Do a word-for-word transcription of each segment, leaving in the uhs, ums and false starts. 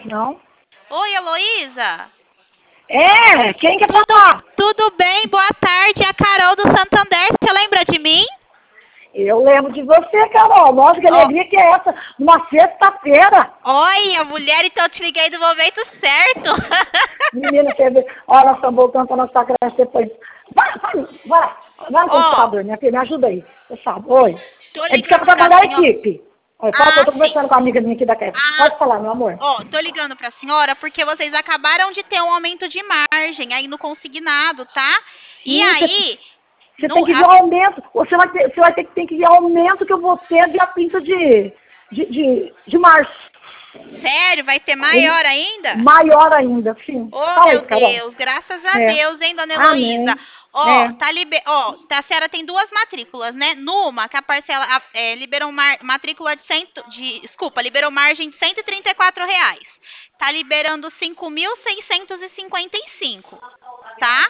Não? Oi, Heloísa. É, quem quer Tudo, falar? tudo bem? Boa tarde. É a Carol do Santander. Você lembra de mim? Eu lembro de você, Carol. Nossa, que Ó, alegria que é essa. Uma sexta-feira. Olha, mulher, então eu te liguei do momento certo. Menina, você vê. Olha, nós estamos voltando para nossa creche depois. Vai, vai, vai. Vai no Ó, computador, minha filha, me ajuda aí. Você sabe. Oi. tô É de que é ligando para pra trabalhar a senhora. equipe. Oi, pode, eu Ah, tô sim. conversando com a amiga minha aqui da creche. Ah, Pode falar, meu amor. ó, tô ligando pra senhora porque vocês acabaram de ter um aumento de margem aí no consignado, tá? E Sim, você, aí, você no, tem que ver a- o aumento. Você vai ter, você vai ter que, tem que ver o aumento que eu vou ter dia trinta de, de, de, de março. sério, vai ter E maior ainda? maior ainda, sim. Oh, Fala aí, meu Carol. Deus, graças a É. Deus, hein, dona Heloísa? Amém. Ó, É. tá liber... Ó, tá, a senhora tem duas matrículas, né? Numa, que a parcela a- é, liberou mar... matrícula de, cento... de. Desculpa, liberou margem de cento e trinta e quatro reais. Tá liberando cinco mil seiscentos e cinquenta e cinco, tá?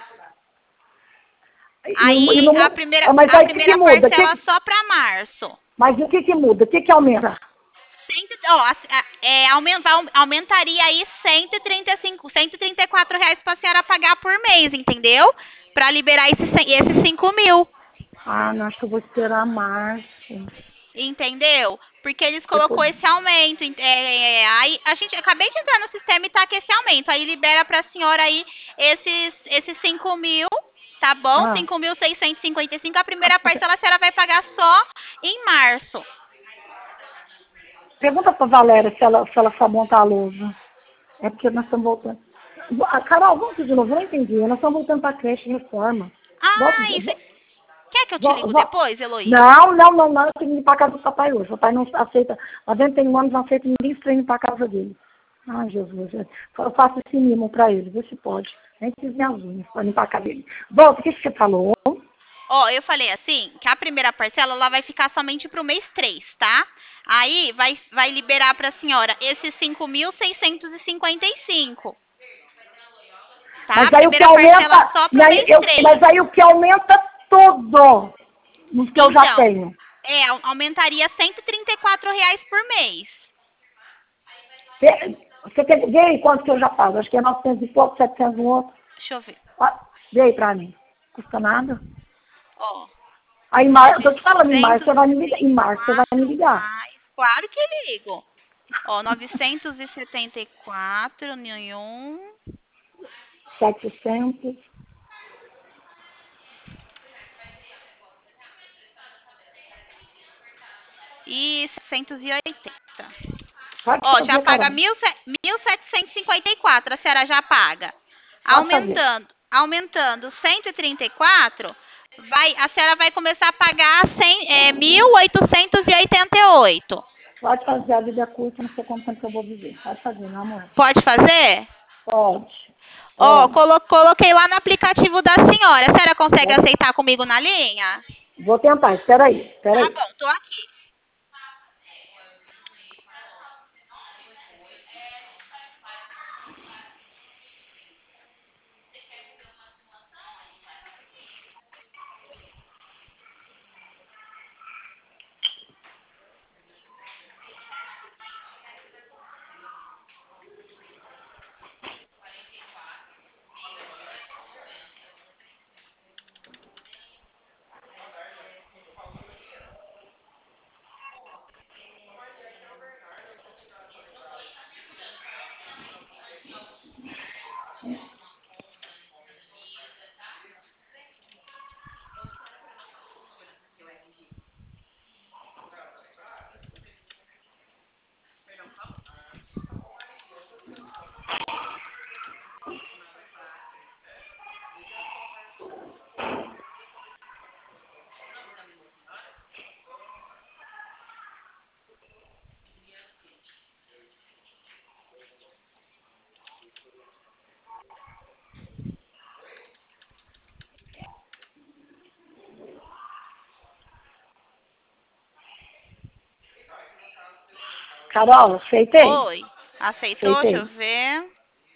E, e Aí a não, primeira, ah, mas a aí o que, que primeira muda? Que, parcela só para março. mas o que, que muda? O que, que aumenta? Cento, ó, a- a- é, aumenta, aumentaria aí cento e trinta e cinco, cento e trinta e quatro reais para a senhora pagar por mês, entendeu? Para liberar esses, esses cinco mil. Ah, não, acho que eu vou esperar março. Entendeu? Porque eles Pra colocou poder- esse aumento. ent- é, é, aí a gente acabei de entrar no sistema e tá com esse aumento. Aí libera para a senhora aí esses, esses cinco mil, tá bom? Ah, cinco mil seiscentos e cinquenta e cinco. A primeira parcela a senhora vai pagar só em março. pergunta pra Valéria se ela, se ela sabe montar a lousa. É porque nós estamos voltando. Ah, Carol, vamos de novo, eu não entendi. Nós estamos voltando para a creche de reforma. Volta, Ah, isso. vo, Quer que eu te vo, ligo vo- depois, Heloísa? Não, não, não, não. Eu tenho que ir para casa do papai hoje. O papai não aceita. noventa e um anos não aceita ninguém estranho para casa dele. Ai, Jesus. Eu faço esse mimo para ele, vê se pode. Nem fiz minhas unhas para limpar a casa dele. Volta, o que você falou? Ó, eu falei assim, que a primeira parcela ela vai ficar somente pro mês três, tá? Aí vai, vai liberar pra senhora esses cinco mil seiscentos e cinquenta e cinco, tá? Mas A aí o que primeira parcela aumenta, só e pro aí mês eu, três. mas aí o que aumenta tudo nos que eu já Então, tenho. é, aumentaria cento e trinta e quatro reais por mês. Vê você quer, vê aí quanto que eu já pago. Acho que é novecentos e pouco, setecentos no outro. Deixa eu ver. Ó, vê aí pra mim. Custa nada. Ó, Aí, em março, eu tô te falando, em março você vai me ligar. Em março você vai me ligar. mais, claro que ligo. Ó, novecentos e setenta e quatro nenhum. setecentos. E seiscentos e oitenta. Pode Ó, já fazer, paga Carol. mil setecentos e cinquenta e quatro, a senhora já paga. Pode fazer. Aumentando, aumentando cento e trinta e quatro, vai, a senhora vai começar a pagar cem, é, mil oitocentos e oitenta e oito. Pode fazer, a vida é curta, não sei quanto tempo eu vou viver. Pode fazer, meu amor. Pode fazer? Pode. Ó, Pode. colo- coloquei lá no aplicativo da senhora. A senhora consegue Vou, aceitar comigo na linha? vou tentar, espera aí, espera Tá aí. bom, tô aqui. Carol, aceitei? Oi. Aceitou? Deixa eu Aceitei. ver.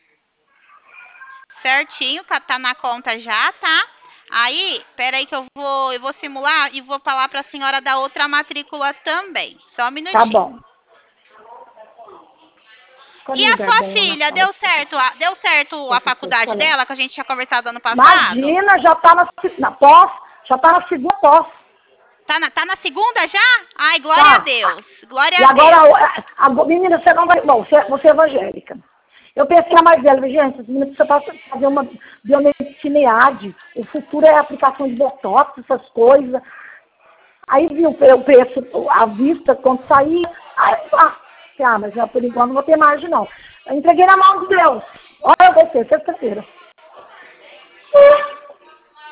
Certinho, tá tá na conta já, tá? Aí, peraí que eu vou, eu vou simular e vou falar pra senhora da outra matrícula também. Só um Tá minutinho. bom. Escolhe E um a lugar sua bom lá na filha, sala. deu certo? a- Deu certo a faculdade Escolhe. dela, que a gente tinha conversado ano passado? Imagina, já está na, se- na pós, já está na segunda pós. Tá na, tá na segunda já? Ai, glória Tá. a Deus. Glória E a agora, Deus. a, a, menina, você não vai. Bom, você, você é evangélica. Eu pensei a mais velha, gente, as meninas precisam fazer uma biomedicina E A D. O futuro é a aplicação de botox, essas coisas. Aí viu o preço, a vista, quando sair. Aí, ah, ah, mas por enquanto não vou ter margem, não. Eu entreguei na mão de Deus. Olha você, sexta-feira.